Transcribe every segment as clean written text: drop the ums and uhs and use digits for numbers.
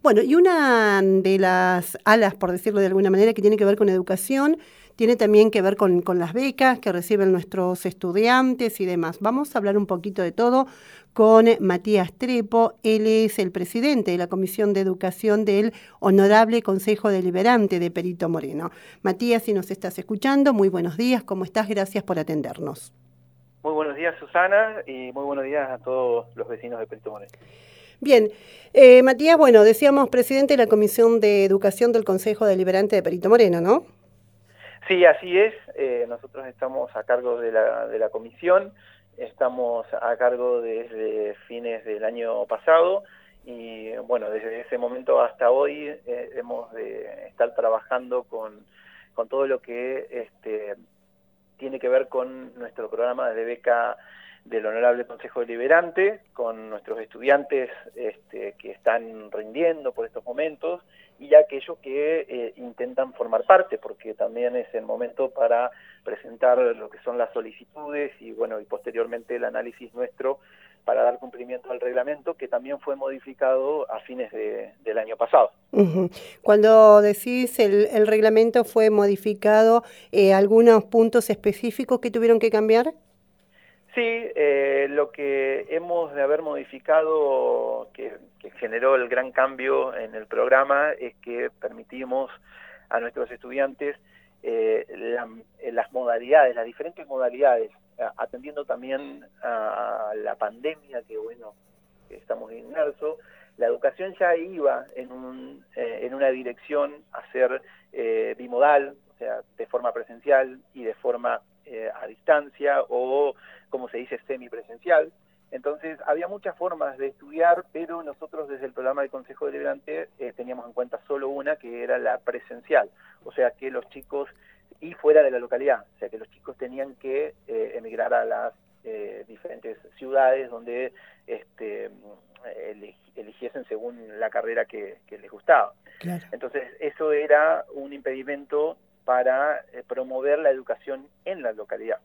Bueno, y una de las alas, por decirlo de alguna manera, que tiene que ver con educación, tiene también que ver con las becas que reciben nuestros estudiantes y demás. Vamos a hablar un poquito de todo con Matías Trepo. Él es el presidente de la Comisión de Educación del Honorable Consejo Deliberante de Perito Moreno. Matías, si nos estás escuchando, muy buenos días. ¿Cómo estás? Gracias por atendernos. Muy buenos días, Susana, y muy buenos días a todos los vecinos de Perito Moreno. Bien, Matías, bueno, decíamos presidente de la Comisión de Educación del Consejo Deliberante de Perito Moreno, ¿no? Sí, así es. Nosotros estamos a cargo de la comisión, estamos a cargo desde fines del año pasado y bueno, desde ese momento hasta hoy hemos de estar trabajando con todo lo que tiene que ver con nuestro programa de beca del Honorable Consejo Deliberante, con nuestros estudiantes que están rindiendo por estos momentos y aquellos que intentan formar parte, porque también es el momento para presentar lo que son las solicitudes y bueno, y posteriormente el análisis nuestro para dar cumplimiento al reglamento, que también fue modificado a fines del año pasado. Uh-huh. Cuando decís el reglamento fue modificado, ¿algunos puntos específicos que tuvieron que cambiar? Sí, lo que hemos de haber modificado, que generó el gran cambio en el programa, es que permitimos a nuestros estudiantes las modalidades, las diferentes modalidades, atendiendo también a la pandemia, que bueno, estamos inmersos. La educación ya iba en una dirección a ser bimodal, o sea, de forma presencial y de forma a distancia o, como se dice, semipresencial. Entonces, había muchas formas de estudiar, pero nosotros desde el programa del Consejo Deliberante teníamos en cuenta solo una, que era la presencial. O sea, que los chicos, y fuera de la localidad, o sea, que los chicos tenían que emigrar a las diferentes ciudades donde eligiesen según la carrera que les gustaba. Claro. Entonces, eso era un impedimento para promover la educación en la localidad.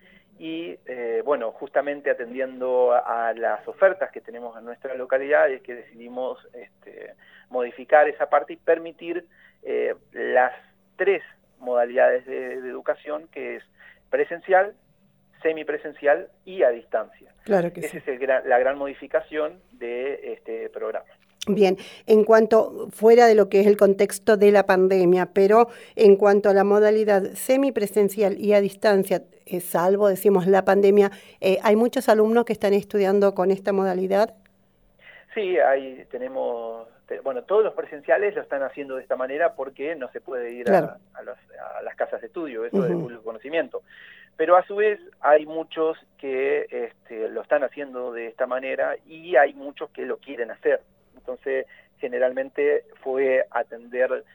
Y bueno, justamente atendiendo a las ofertas que tenemos en nuestra localidad es que decidimos modificar esa parte y permitir las tres modalidades de educación, que es presencial, semipresencial y a distancia. Claro que Esa sí. es la gran modificación de este programa. Bien, en cuanto, fuera de lo que es el contexto de la pandemia, pero en cuanto a la modalidad semipresencial y a distancia, salvo, decimos, la pandemia, ¿hay muchos alumnos que están estudiando con esta modalidad? Sí, ahí tenemos, bueno, todos los presenciales lo están haciendo de esta manera porque no se puede ir Claro. a las casas de estudio, eso es de público conocimiento. Pero a su vez hay muchos que lo están haciendo de esta manera y hay muchos que lo quieren hacer. Entonces, generalmente fue atender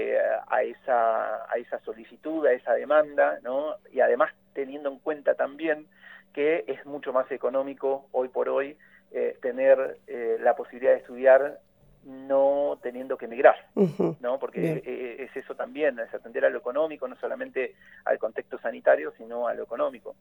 a esa solicitud, a esa demanda, ¿no? Y además teniendo en cuenta también que es mucho más económico hoy por hoy tener la posibilidad de estudiar no teniendo que emigrar, ¿no? Porque es eso también, es atender a lo económico, no solamente al contexto sanitario, sino a lo económico.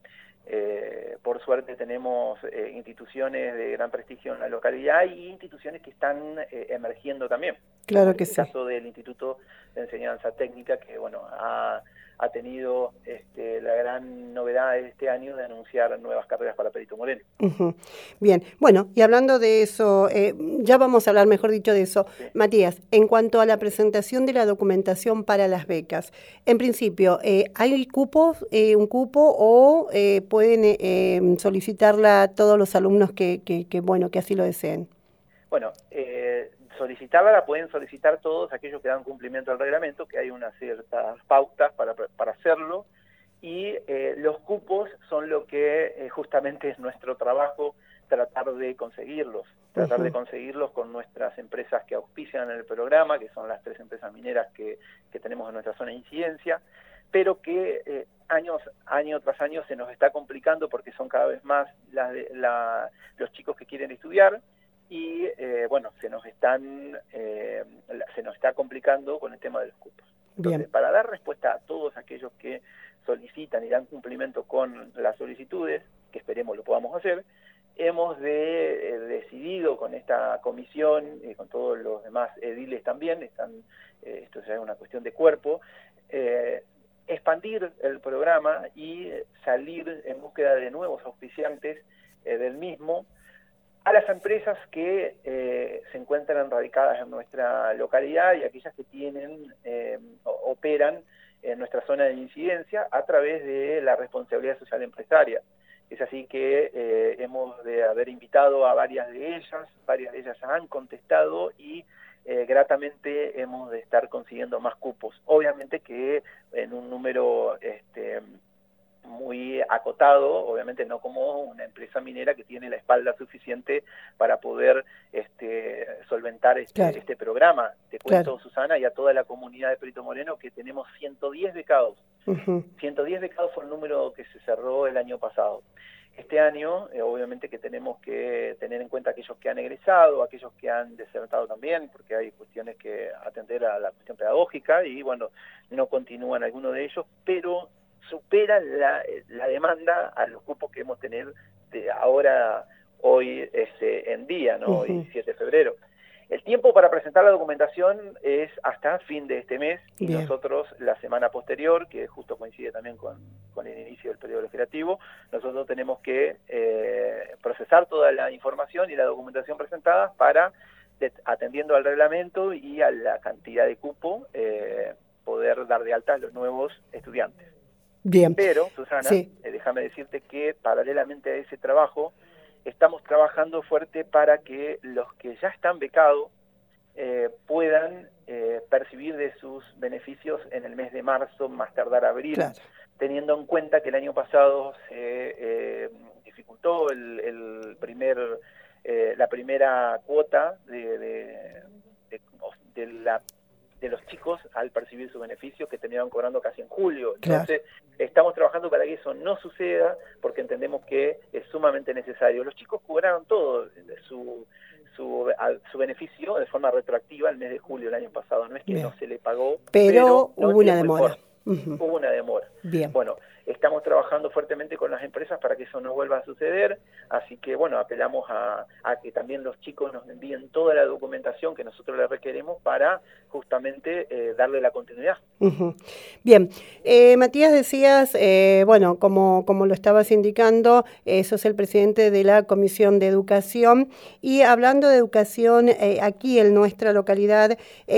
Por suerte tenemos instituciones de gran prestigio en la localidad y instituciones que están emergiendo también. Claro que sí. Sí. El caso del Instituto de Enseñanza Técnica, que bueno, ha tenido la gran novedad de este año de anunciar nuevas carreras para Perito Moreno. Bien, bueno, y hablando de eso, ya vamos a hablar, mejor dicho, de eso. Sí. Matías, en cuanto a la presentación de la documentación para las becas, en principio, ¿hay cupos, un cupo o pueden solicitarla todos los alumnos que así lo deseen? Bueno, solicitarla la pueden solicitar todos aquellos que dan cumplimiento al reglamento, que hay unas ciertas pautas para hacerlo, y los cupos son lo que justamente es nuestro trabajo, tratar de conseguirlos con nuestras empresas que auspician el programa, que son las 3 empresas mineras que tenemos en nuestra zona de incidencia, pero que año tras año se nos está complicando porque son cada vez más los chicos que quieren estudiar, y bueno, se nos está complicando con el tema de los cupos. Entonces, bien, para dar respuesta a todos aquellos que solicitan y dan cumplimiento con las solicitudes, que esperemos lo podamos hacer, hemos decidido con esta comisión, con todos los demás ediles también, esto ya es una cuestión de cuerpo, expandir el programa y salir en búsqueda de nuevos auspiciantes del mismo a las empresas que se encuentran radicadas en nuestra localidad y aquellas que operan en nuestra zona de incidencia a través de la responsabilidad social empresaria. Es así que hemos de haber invitado a varias de ellas han contestado y gratamente hemos de estar consiguiendo más cupos. Obviamente que en un número muy acotado, obviamente no como una empresa minera que tiene la espalda suficiente para poder solventar este programa. Te cuento, Susana, y a toda la comunidad de Perito Moreno que tenemos 110 becados. 110 becados fue el número que se cerró el año pasado. Este año, obviamente que tenemos que tener en cuenta aquellos que han egresado, aquellos que han desertado también, porque hay cuestiones que atender a la cuestión pedagógica y, bueno, no continúan algunos de ellos, pero superan la demanda a los cupos que hemos tenido hoy en día, ¿no? Hoy 7 de febrero. El tiempo para presentar la documentación es hasta fin de este mes y nosotros la semana posterior, que justo coincide también con el inicio del periodo legislativo, nosotros tenemos que procesar toda la información y la documentación presentada para, atendiendo al reglamento y a la cantidad de cupo, poder dar de alta a los nuevos estudiantes. Bien. Pero, Susana, déjame decirte que paralelamente a ese trabajo, estamos trabajando fuerte para que los que ya están becados puedan percibir de sus beneficios en el mes de marzo, más tardar abril, teniendo en cuenta que el año pasado se dificultó la primera cuota de los chicos al percibir sus beneficios que terminaron cobrando casi en julio. Entonces, estamos trabajando para que eso no suceda porque entendemos que es sumamente necesario. Los chicos cobraron todo su beneficio de forma retroactiva el mes de julio del año pasado. No es que no se le pagó, pero hubo una demora. Hubo una demora. Bien. Bueno, estamos trabajando fuertemente con las empresas para que eso no vuelva a suceder, así que bueno, apelamos a que también los chicos nos envíen toda la documentación que nosotros les requerimos para justamente darle la continuidad. Bien, Matías, decías, bueno, como lo estabas indicando, sos el presidente de la Comisión de Educación y hablando de educación, aquí en nuestra localidad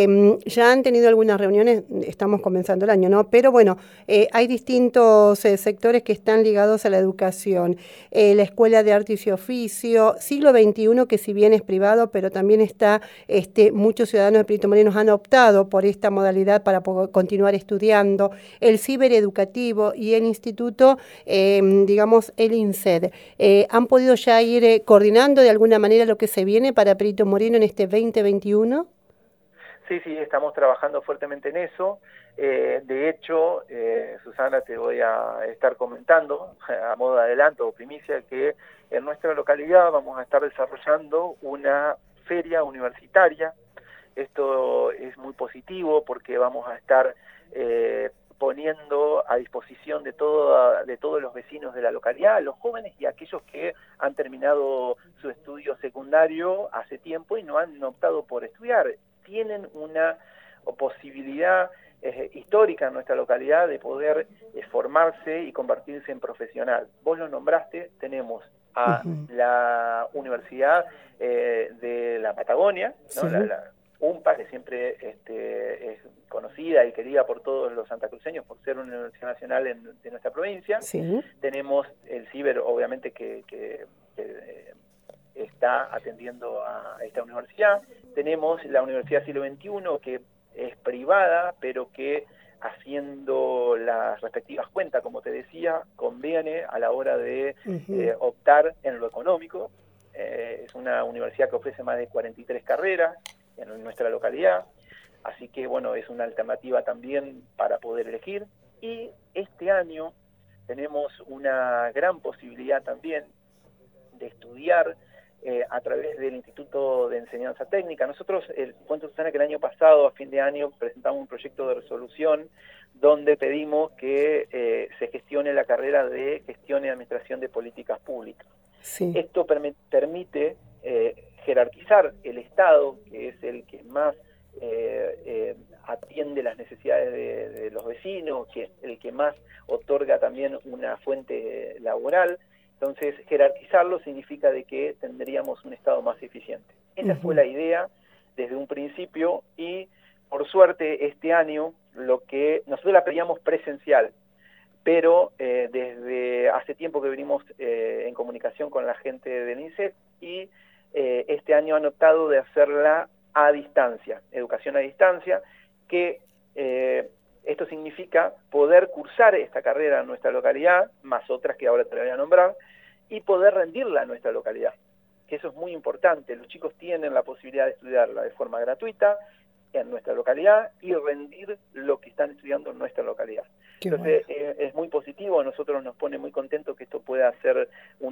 ya han tenido algunas reuniones, estamos comenzando el año, ¿no? Pero bueno, hay distintos sectores que están ligados a la educación. La Escuela de Arte y Oficio, Siglo XXI, que si bien es privado, pero también está, muchos ciudadanos de Perito Moreno han optado por esta modalidad para continuar estudiando, el cibereducativo y el instituto, digamos, el INSED. ¿Han podido ya ir coordinando de alguna manera lo que se viene para Perito Moreno en este 2021? Sí, estamos trabajando fuertemente en eso. De hecho, Susana, te voy a estar comentando, a modo de adelanto o primicia, que en nuestra localidad vamos a estar desarrollando una feria universitaria. Esto es muy positivo porque vamos a estar poniendo a disposición de todos los vecinos de la localidad, los jóvenes y aquellos que han terminado su estudio secundario hace tiempo y no han optado por estudiar. Tienen una posibilidad histórica en nuestra localidad de poder formarse y convertirse en profesional. Vos lo nombraste, tenemos a la Universidad de la Patagonia, ¿no? La UMPA, que siempre es conocida y querida por todos los santacruceños por ser una universidad nacional de nuestra provincia. Tenemos el CIBER, obviamente, que está atendiendo a esta universidad. Tenemos la Universidad Siglo XXI, que es privada, pero que haciendo las respectivas cuentas, como te decía, conviene a la hora de optar en lo económico. Es una universidad que ofrece más de 43 carreras en nuestra localidad, así que bueno, es una alternativa también para poder elegir. Y este año tenemos una gran posibilidad también de estudiar a través del Instituto de Enseñanza Técnica. Nosotros, cuento, Susana, que el año pasado, a fin de año, presentamos un proyecto de resolución donde pedimos que se gestione la carrera de Gestión y Administración de Políticas Públicas. Sí. Esto permite jerarquizar el Estado, que es el que más atiende las necesidades de los vecinos, que es el que más otorga también una fuente laboral. Entonces, jerarquizarlo significa de que tendríamos un Estado más eficiente. Esa fue la idea desde un principio y, por suerte, este año lo que nosotros la pedíamos presencial, pero desde hace tiempo que venimos en comunicación con la gente del INSET y este año han optado de hacerla a distancia, educación a distancia, que esto significa poder cursar esta carrera en nuestra localidad, más otras que ahora te voy a nombrar, y poder rendirla en nuestra localidad, que eso es muy importante. Los chicos tienen la posibilidad de estudiarla de forma gratuita en nuestra localidad y rendir lo que están estudiando en nuestra localidad. Entonces, bueno, es muy positivo, a nosotros nos pone muy contentos que esto pueda ser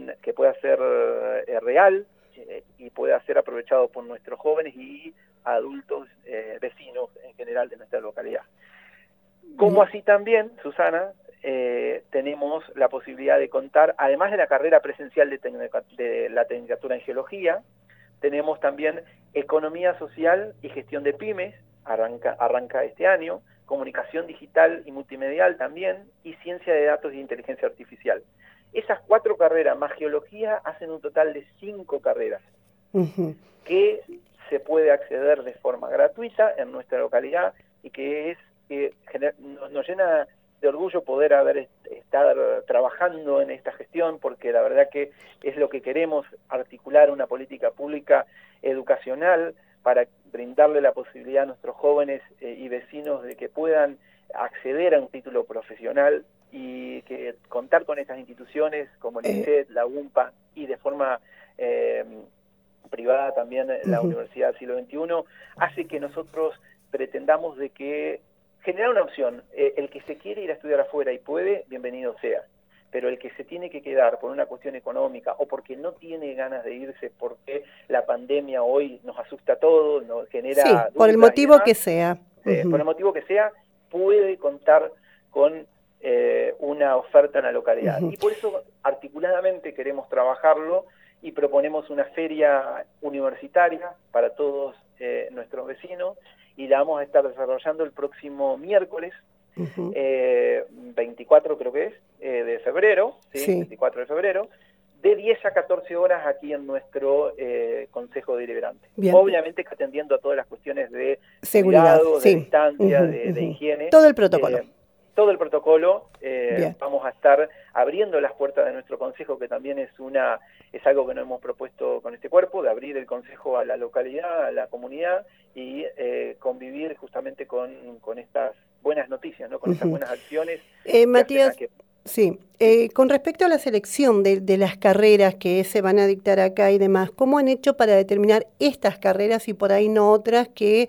real y pueda ser aprovechado por nuestros jóvenes y adultos vecinos en general de nuestra localidad. Como así también, Susana, tenemos la posibilidad de contar, además de la carrera presencial de la Tecnicatura en Geología, tenemos también Economía Social y Gestión de Pymes, arranca este año, Comunicación Digital y Multimedial también, y Ciencia de Datos e Inteligencia Artificial. Esas 4 carreras más Geología hacen un total de 5 carreras que se puede acceder de forma gratuita en nuestra localidad y que nos llena de orgullo poder estar trabajando en esta gestión, porque la verdad que es lo que queremos, articular una política pública educacional para brindarle la posibilidad a nuestros jóvenes y vecinos de que puedan acceder a un título profesional y que contar con estas instituciones como el INSET, la UMPA y de forma privada también la Universidad del Siglo XXI, hace que nosotros pretendamos de que generar una opción. El que se quiere ir a estudiar afuera y puede, bienvenido sea. Pero el que se tiene que quedar por una cuestión económica o porque no tiene ganas de irse porque la pandemia hoy nos asusta a todos, nos genera dudas, por el motivo que sea. Por el motivo que sea, puede contar con una oferta en la localidad. Y por eso articuladamente queremos trabajarlo y proponemos una feria universitaria para todos nuestros vecinos y la vamos a estar desarrollando el próximo miércoles, 24 creo que es, de febrero, ¿sí? 24 de febrero, de 10 a 14 horas aquí en nuestro Consejo Deliberante. Bien. Obviamente que atendiendo a todas las cuestiones de seguridad, cuidado, de distancia, de higiene. Todo el protocolo. Todo el protocolo, vamos a estar abriendo las puertas de nuestro consejo, que también es algo que nos hemos propuesto con este cuerpo, de abrir el consejo a la localidad, a la comunidad, y convivir justamente con estas buenas noticias, ¿no? Con estas buenas acciones. Matías, con respecto a la selección de las carreras que se van a dictar acá y demás, ¿cómo han hecho para determinar estas carreras y por ahí no otras que,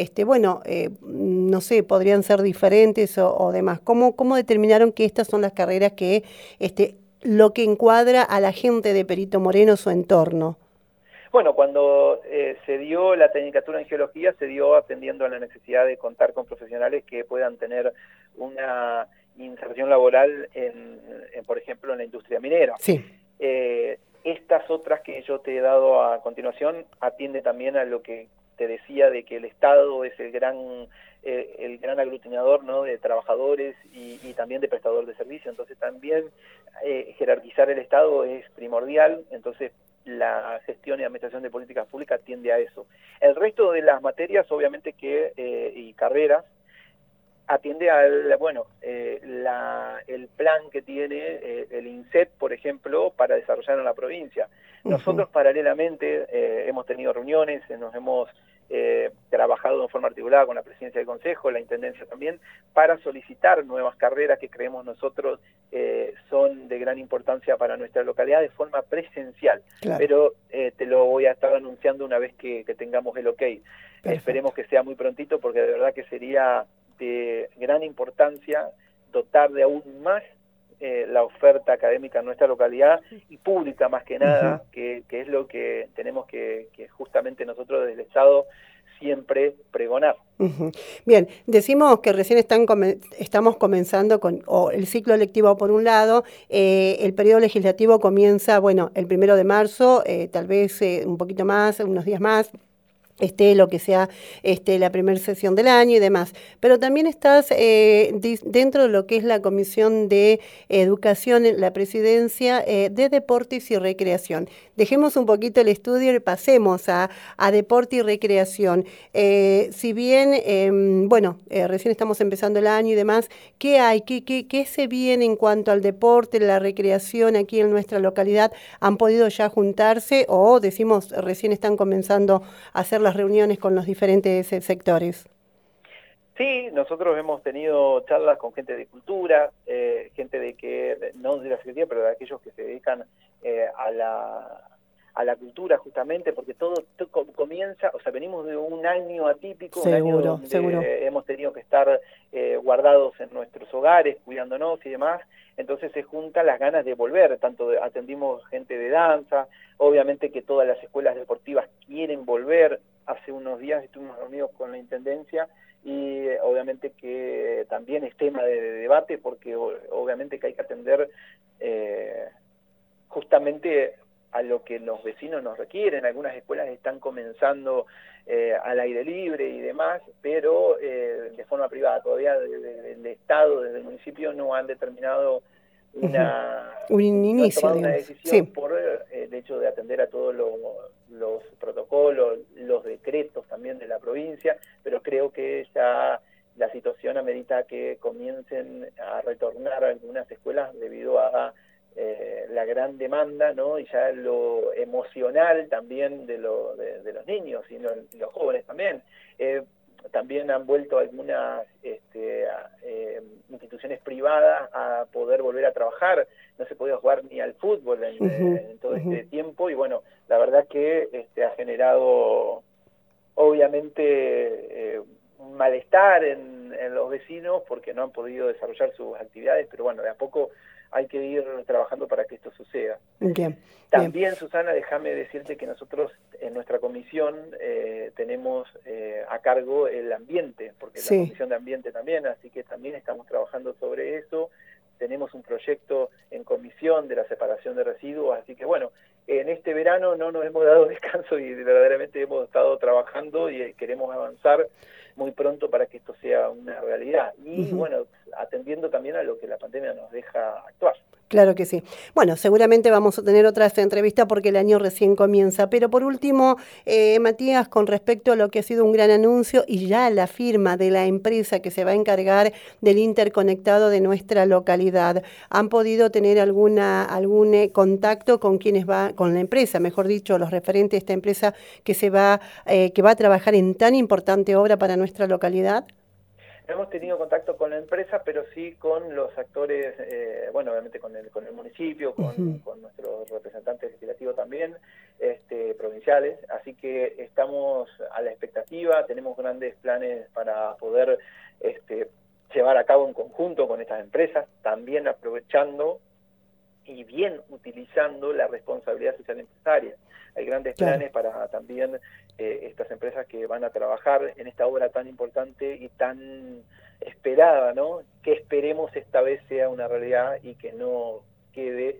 no sé, podrían ser diferentes o demás? ¿Cómo determinaron que estas son las carreras que lo que encuadra a la gente de Perito Moreno, su entorno? Bueno, cuando se dio la Tecnicatura en Geología, se dio atendiendo a la necesidad de contar con profesionales que puedan tener una inserción laboral por ejemplo, en la industria minera. Sí. Estas otras que yo te he dado a continuación atiende también a lo que te decía de que el Estado es el gran aglutinador, ¿no? De trabajadores y también de prestador de servicio. Entonces también jerarquizar el Estado es primordial. Entonces la gestión y administración de políticas públicas tiende a eso. El resto de las materias, obviamente y carreras, atiende al, el plan que tiene el INSET, por ejemplo, para desarrollar en la provincia. Nosotros paralelamente hemos tenido reuniones, nos hemos trabajado de forma articulada con la presidencia del Consejo, la Intendencia también, para solicitar nuevas carreras que creemos nosotros son de gran importancia para nuestra localidad de forma presencial. Claro. Pero te lo voy a estar anunciando una vez que tengamos el ok. Esperemos que sea muy prontito, porque de verdad que sería de gran importancia dotar de aún más la oferta académica en nuestra localidad y pública más que nada, que es lo que tenemos que justamente nosotros desde el Estado siempre pregonar. Bien, decimos que recién estamos comenzando con el ciclo lectivo por un lado, el periodo legislativo comienza, bueno, el 1 de marzo, tal vez un poquito más, unos días más, lo que sea la primera sesión del año y demás. Pero también estás dentro de lo que es la Comisión de Educación, en la Presidencia de Deportes y Recreación. Dejemos un poquito el estudio y pasemos a deporte y recreación. Si bien, recién estamos empezando el año y demás, ¿qué hay? ¿Qué se viene en cuanto al deporte, la recreación aquí en nuestra localidad? ¿Han podido ya juntarse o decimos recién están comenzando a hacer las reuniones con los diferentes sectores? Sí, nosotros hemos tenido charlas con gente de cultura, gente no de la Secretaría, pero de aquellos que se dedican a la cultura justamente, porque todo comienza, o sea, venimos de un año atípico, un año donde hemos tenido que estar guardados en nuestros hogares, cuidándonos y demás, entonces se juntan las ganas de volver, atendimos gente de danza, obviamente que todas las escuelas deportivas quieren volver. Hace unos días estuvimos reunidos con la Intendencia y obviamente que también es tema de debate, porque obviamente que hay que atender justamente a lo que los vecinos nos requieren. Algunas escuelas están comenzando al aire libre y demás, pero de forma privada. Todavía desde el Estado, desde el municipio, no han determinado un inicio, no han tomado una decisión por el hecho de atender a todos los protocolos, los decretos también de la provincia, pero creo que ya la situación amerita que comiencen a retornar a algunas escuelas debido a la gran demanda, ¿no? Y ya lo emocional también de los niños y los jóvenes también. También han vuelto algunas instituciones privadas a poder volver a trabajar. No se podía jugar ni al fútbol en todo este tiempo, y bueno, la verdad que ha generado obviamente un malestar en los vecinos porque no han podido desarrollar sus actividades, pero bueno, de a poco hay que ir trabajando para que esto suceda. También, Susana, déjame decirte que nosotros en nuestra comisión tenemos a cargo el ambiente, porque la comisión de ambiente también, así que también estamos trabajando sobre eso. Tenemos un proyecto en comisión de la separación de residuos, así que bueno, en este verano no nos hemos dado descanso y verdaderamente hemos estado trabajando y queremos avanzar muy pronto para que esto sea una realidad. Y bueno, atendiendo también a lo que la pandemia nos deja actuar. Claro que sí. Bueno, seguramente vamos a tener otras entrevistas porque el año recién comienza. Pero por último, Matías, con respecto a lo que ha sido un gran anuncio y ya la firma de la empresa que se va a encargar del interconectado de nuestra localidad, ¿han podido tener algún contacto con con la empresa, mejor dicho, los referentes de esta empresa que va a trabajar en tan importante obra para nuestra localidad? No hemos tenido contacto con la empresa, pero sí con los actores, bueno, obviamente con el municipio, con nuestros representantes legislativos también, provinciales, así que estamos a la expectativa, tenemos grandes planes para poder llevar a cabo en conjunto con estas empresas, también aprovechando y bien utilizando la responsabilidad social empresaria. Hay grandes planes para también estas empresas que van a trabajar en esta obra tan importante y tan esperada, ¿no? Que esperemos esta vez sea una realidad y que no quede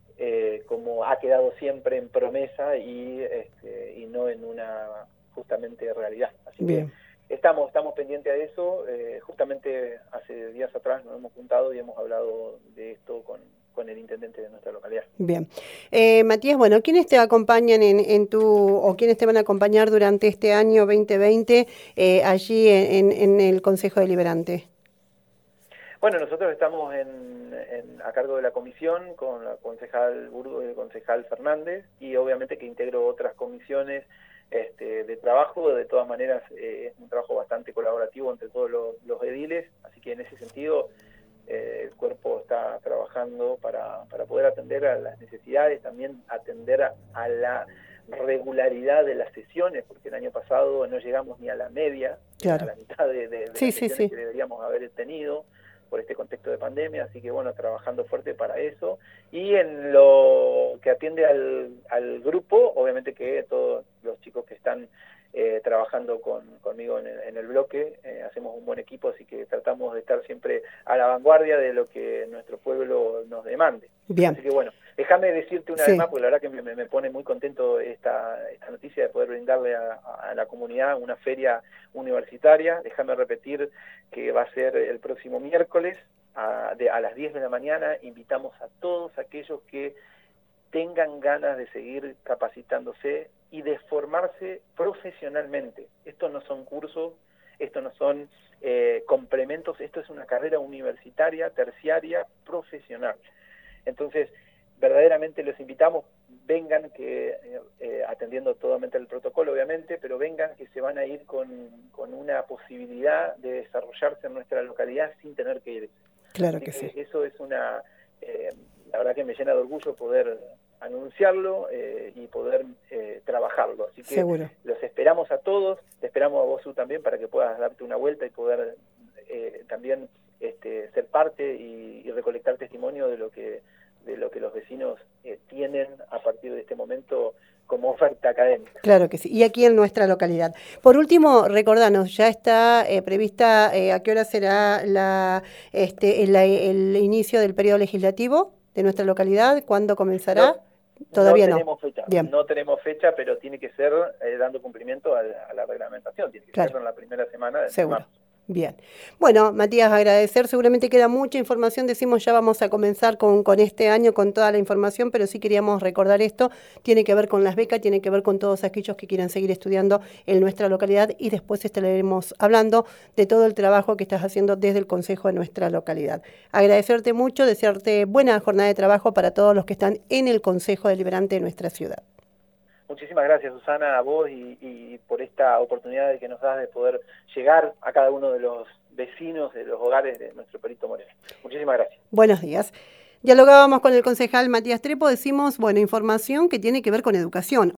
como ha quedado siempre en promesa y no en una justamente realidad. Así que estamos pendientes de eso. Justamente hace días atrás nos hemos juntado y hemos hablado de esto con el intendente de nuestra localidad. Bien. Matías, bueno, ¿quiénes te acompañan o quiénes te van a acompañar durante este año 2020 allí en el Consejo Deliberante? Bueno, nosotros estamos a cargo de la comisión con la concejal Burgo y el concejal Fernández, y obviamente que integro otras comisiones de trabajo. De todas maneras, es un trabajo bastante colaborativo entre todos los ediles, así que en ese sentido el cuerpo está trabajando para poder atender a las necesidades, también atender a la regularidad de las sesiones, porque el año pasado no llegamos ni a la media, a la mitad de las sesiones que deberíamos haber tenido por este contexto de pandemia, así que bueno, trabajando fuerte para eso. Y en lo que atiende al grupo, obviamente que todos los chicos que están trabajando conmigo en el bloque. Hacemos un buen equipo, así que tratamos de estar siempre a la vanguardia de lo que nuestro pueblo nos demande. Bien. Así que bueno, déjame decirte una vez más, porque la verdad que me pone muy contento esta noticia de poder brindarle a la comunidad una feria universitaria. Déjame repetir que va a ser el próximo miércoles a las 10 de la mañana. Invitamos a todos aquellos que tengan ganas de seguir capacitándose y de formarse profesionalmente. Estos no son cursos, estos no son complementos, esto es una carrera universitaria, terciaria, profesional. Entonces, verdaderamente los invitamos, vengan, que atendiendo totalmente el protocolo, obviamente, pero vengan, que se van a ir con una posibilidad de desarrollarse en nuestra localidad sin tener que irse. Claro que sí. Eso es una... la verdad que me llena de orgullo poder anunciarlo y poder trabajarlo. Así que seguro. Los esperamos a todos, te esperamos a vos, Su, también, para que puedas darte una vuelta y poder también ser parte y recolectar testimonio de lo que los vecinos tienen a partir de este momento como oferta académica. Claro que sí, y aquí en nuestra localidad. Por último, recordanos, ya está prevista a qué hora será el inicio del periodo legislativo de nuestra localidad, ¿cuándo comenzará? Todavía no. Tenemos fecha. Bien. No tenemos fecha, pero tiene que ser dando cumplimiento a la reglamentación, tiene que ser en la primera semana de seguro. marzo. Bien. Bueno, Matías, agradecer. Seguramente queda mucha información. Decimos, ya vamos a comenzar con este año con toda la información, pero sí queríamos recordar esto. Tiene que ver con las becas, tiene que ver con todos aquellos que quieran seguir estudiando en nuestra localidad, y después estaremos hablando de todo el trabajo que estás haciendo desde el Consejo de nuestra localidad. Agradecerte mucho, desearte buena jornada de trabajo para todos los que están en el Consejo Deliberante de nuestra ciudad. Muchísimas gracias, Susana, a vos y por esta oportunidad de que nos das de poder llegar a cada uno de los vecinos, de los hogares de nuestro Perito Moreno. Muchísimas gracias. Buenos días. Dialogábamos con el concejal Matías Trepo, decimos, bueno, información que tiene que ver con educación.